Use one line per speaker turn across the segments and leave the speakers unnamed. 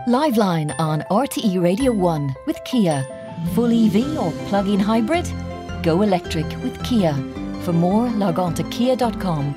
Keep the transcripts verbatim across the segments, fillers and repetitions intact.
Liveline on R T E Radio one with Kia. Full E V or plug-in hybrid? Go electric with Kia. For more, log on to kia dot com.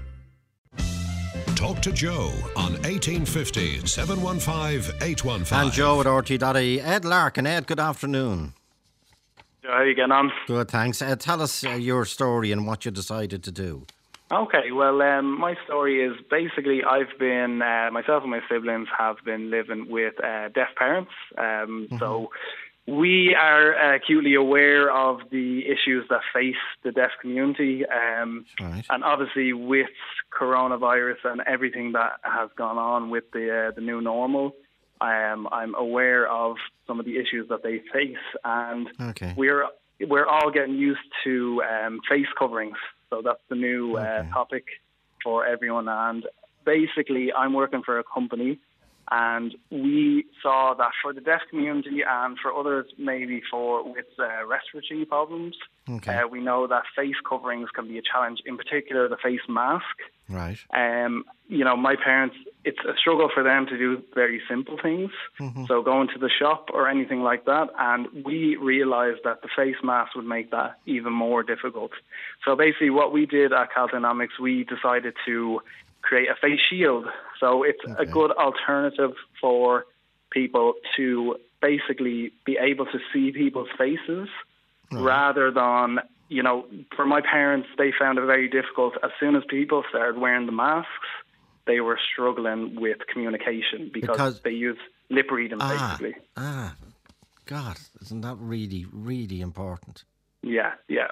Talk to Joe on eighteen fifty, seven one five, eight one five.
And Joe at R T E dot I E. Ed Larkin. Ed, good afternoon.
Joe, how are you getting on?
Good, thanks. Uh, tell us uh, your story and what you decided to do.
Okay, well, um, my story is basically I've been, uh, myself and my siblings have been living with uh, deaf parents. Um, mm-hmm. So we are acutely aware of the issues that face the deaf community. Um,
right.
And obviously with coronavirus and everything that has gone on with the uh, the new normal, um, I'm aware of some of the issues that they face. And
okay.
we're, we're all getting used to um, face coverings. So that's the new uh,
okay.
topic for everyone. And basically, I'm working for a company, and we saw that for the deaf community and for others, maybe for with uh, respiratory problems,
okay.
uh, we know that face coverings can be a challenge. In particular, the face mask.
Right.
Um, you know, my parents, it's a struggle for them to do very simple things.
Mm-hmm.
So going to the shop or anything like that. And we realised that the face mask would make that even more difficult. So basically what we did at Caldynomics, we decided to create a face shield. So it's
okay.
a good alternative for people to basically be able to see people's faces
right.
rather than... You know, for my parents, they found it very difficult. As soon as people started wearing the masks, they were struggling with communication because,
because
they use lip reading,
ah,
basically.
Ah, God, isn't that really, really important?
Yeah, yeah.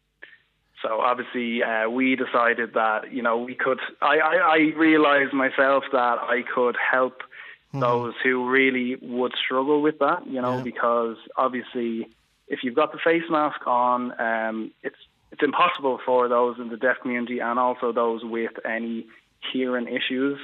So obviously, uh, we decided that, you know, we could... I, I, I realised myself that I could help mm-hmm. those who really would struggle with that, you know,
yeah.
because obviously... If you've got the face mask on, um, it's it's impossible for those in the deaf community and also those with any hearing issues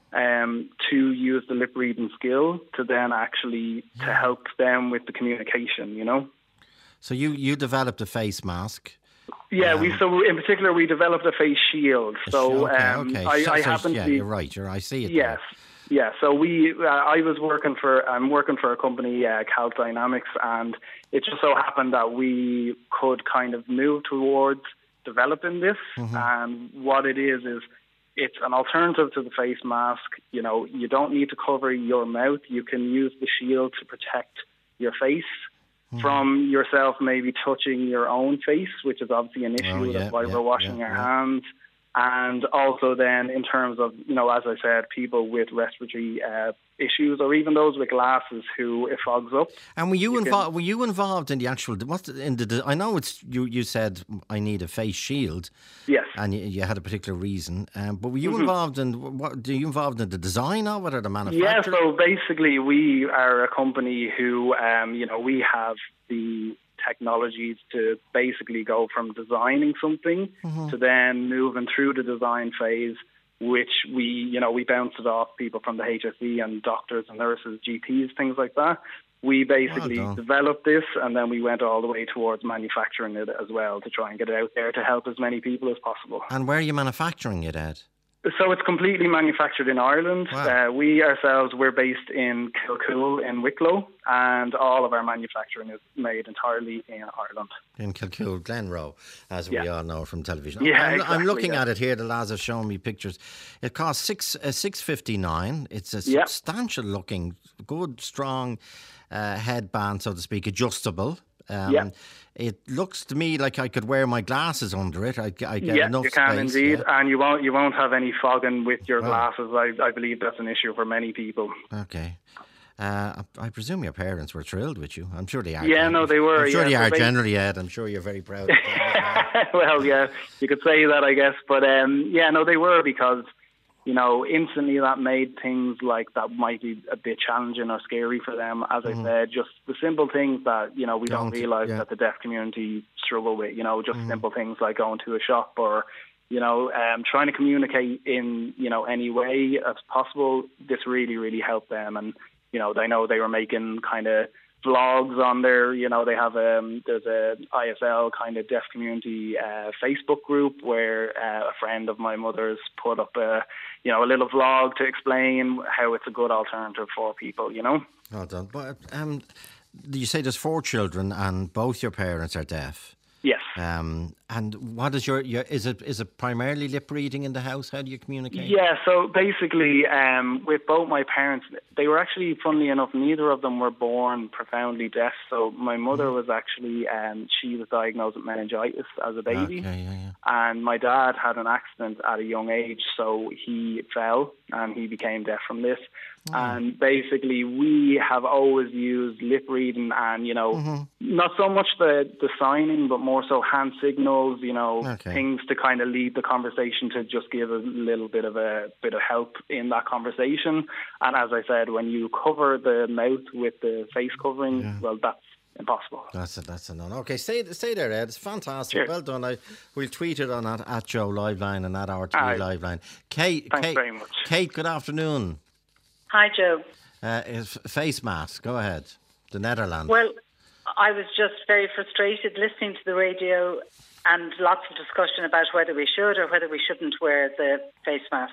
um, to use the lip reading skill to then actually
yeah.
to help them with the communication, you know.
So you, you developed a face mask.
Yeah,
um,
we so in particular we developed a face shield. So
okay,
um,
okay.
I,
so,
I
so,
happen
yeah,
to be,
you're right. You're, I see it.
Yes.
There.
Yeah, so we, uh, I was working for, I'm working for a company, uh, Caldynomics, and it just so happened that we could kind of move towards developing this.
Mm-hmm.
And what it is, is it's an alternative to the face mask. You know, you don't need to cover your mouth. You can use the shield to protect your face mm-hmm. from yourself maybe touching your own face, which is obviously an issue.
Oh, yeah,
That's why
yeah,
we're washing
yeah,
our
yeah.
hands. And also then in terms of, you know, as I said, people with respiratory uh, issues or even those with glasses who it fogs up.
And were you,
you
involved?
can...
Were you involved in the actual? What's the, in the? I know it's you. You said I need a face shield.
Yes.
And you, you had a particular reason. Um, but were you
mm-hmm.
involved in? What? Are you involved in the design of it or the manufacture?
Yeah. So basically, we are a company who, um, you know, we have the technologies to basically go from designing something
mm-hmm.
to then moving through the design phase, which we, you know, we bounce it off people from the H S E and doctors and nurses, G Ps, things like that. We basically
well
developed this and then we went all the way towards manufacturing it as well to try and get it out there to help as many people as possible.
And where are you manufacturing it, Ed?
So it's completely manufactured in Ireland.
Wow.
Uh, we ourselves, we're based in Kilcool in Wicklow, and all of our manufacturing is made entirely in Ireland.
In Kilcool, Glenroe, as
yeah.
we all know from television.
Yeah,
I'm,
exactly,
I'm looking
yeah.
at it here. The lads have shown me pictures. It costs six uh, six fifty nine. It's a
yeah.
substantial looking, good, strong uh, headband, so to speak, adjustable. Um,
yeah.
It looks to me like I could wear my glasses under it. I, I get
yeah,
enough
you can
space,
indeed,
yeah.
and you won't you won't have any fogging with your
Oh.
glasses. I, I believe that's an issue for many people.
Okay. Uh, I, I presume your parents were thrilled with you. I'm sure they are.
Yeah, no, they were.
I'm sure
yeah,
they
so
are
they,
generally, Ed. I'm sure you're very proud of them.
Well, yeah, you could say that, I guess. But um, yeah, no, they were because, you know, instantly that made things like that might be a bit challenging or scary for them. As
mm-hmm.
I said, just the simple things that, you know, we don't,
don't
realise
yeah.
that the deaf community struggle with, you know, just
mm-hmm.
simple things like going to a shop or, you know, um, trying to communicate in, you know, any way as possible. This really, really helped them. And, you know, they know they were making kind of vlogs on there. You know, they have um, there's a I S L kind of deaf community uh, Facebook group where uh, a friend of my mother's put up a you know a little vlog to explain how it's a good alternative for people. You know.
Well done. But um, you say there's four children and both your parents are deaf.
Yes.
Um, and what is your, your is it is it primarily lip reading in the house? How do you communicate?
Yeah, so basically, um, with both my parents, they were actually, funnily enough, neither of them were born profoundly deaf. So my mother mm. was actually, um, she was diagnosed with meningitis as a baby.
Okay, yeah, yeah.
And my dad had an accident at a young age, so he fell and he became deaf from this. Oh. And basically, we have always used lip reading and, you know, mm-hmm. not so much the, the signing, but more so hand signals, you know, okay. things to kind of lead the conversation to just give a little bit of a bit of help in that conversation. And as I said, when you cover the mouth with the face covering, yeah. well, that's impossible.
That's it. That's a no. Okay, stay stay there, Ed. It's fantastic.
Cheers.
Well done. I we'll tweet it on at, at Joe Liveline and at R T E
Aye.
Liveline. Kate,
thanks
Kate,
very much.
Kate, good afternoon.
Hi, Joe.
Uh, face mask. Go ahead. The Netherlands.
Well, I was just very frustrated listening to the radio and lots of discussion about whether we should or whether we shouldn't wear the face masks.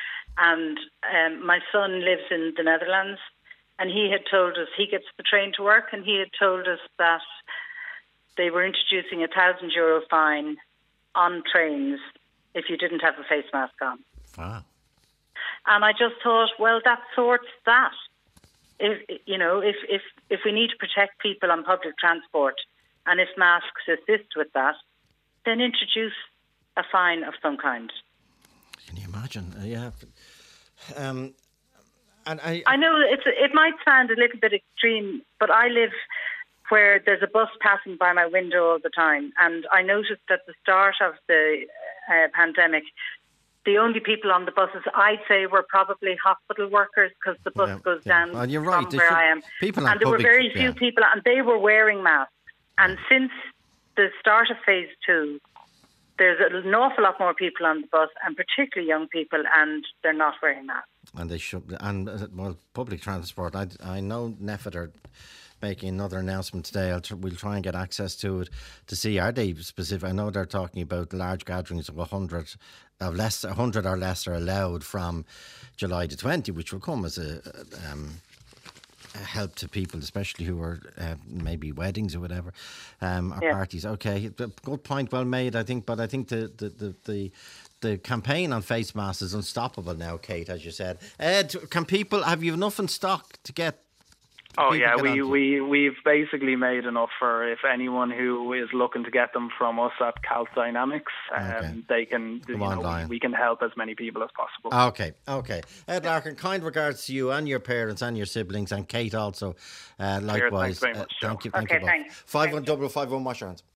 And um, my son lives in the Netherlands, and he had told us, he gets the train to work, and he had told us that they were introducing a thousand euro fine on trains if you didn't have a face mask on.
Wow.
And I just thought, well, that sorts that. If, you know, if, if, if we need to protect people on public transport and if masks assist with that, then introduce a fine of some kind.
Can you imagine? Uh, yeah. Um, and I,
I know it's, it might sound a little bit extreme, but I live where there's a bus passing by my window all the time. And I noticed at the start of the uh, pandemic, the only people on the buses, I'd say, were probably hospital workers because the bus
yeah,
goes
yeah.
down
well, you're
from
right.
where
should,
I am.
People
and there
public,
were very few
yeah.
people, and they were wearing masks. And yeah. since the start of phase two, there's an awful lot more people on the bus, and particularly young people, and they're not wearing masks.
And they should. And uh, well, public transport. I I know N F I D are making another announcement today. I'll tr- we'll try and get access to it to see are they specific. I know they're talking about large gatherings of a hundred, of less, a hundred or less are allowed from July the twentieth, which will come as a. Um, help to people, especially who are uh, maybe weddings or whatever, um, or yeah. parties. Okay, good point, well made, I think. But I think the the, the the the campaign on face masks is unstoppable now, Kate, as you said. Ed, can people have you enough in stock to get?
Oh yeah, we, we, we've basically made enough for if anyone who is looking to get them from us at Calt Dynamics, um, okay. they can, you know, we can help as many people as possible.
Okay, okay. Ed Larkin, kind regards to you and your parents and your siblings, and Kate also, uh, likewise.
Cheers, thanks very much,
uh, thank you,
thank
okay,
you both.
Five one double five one, wash your hands.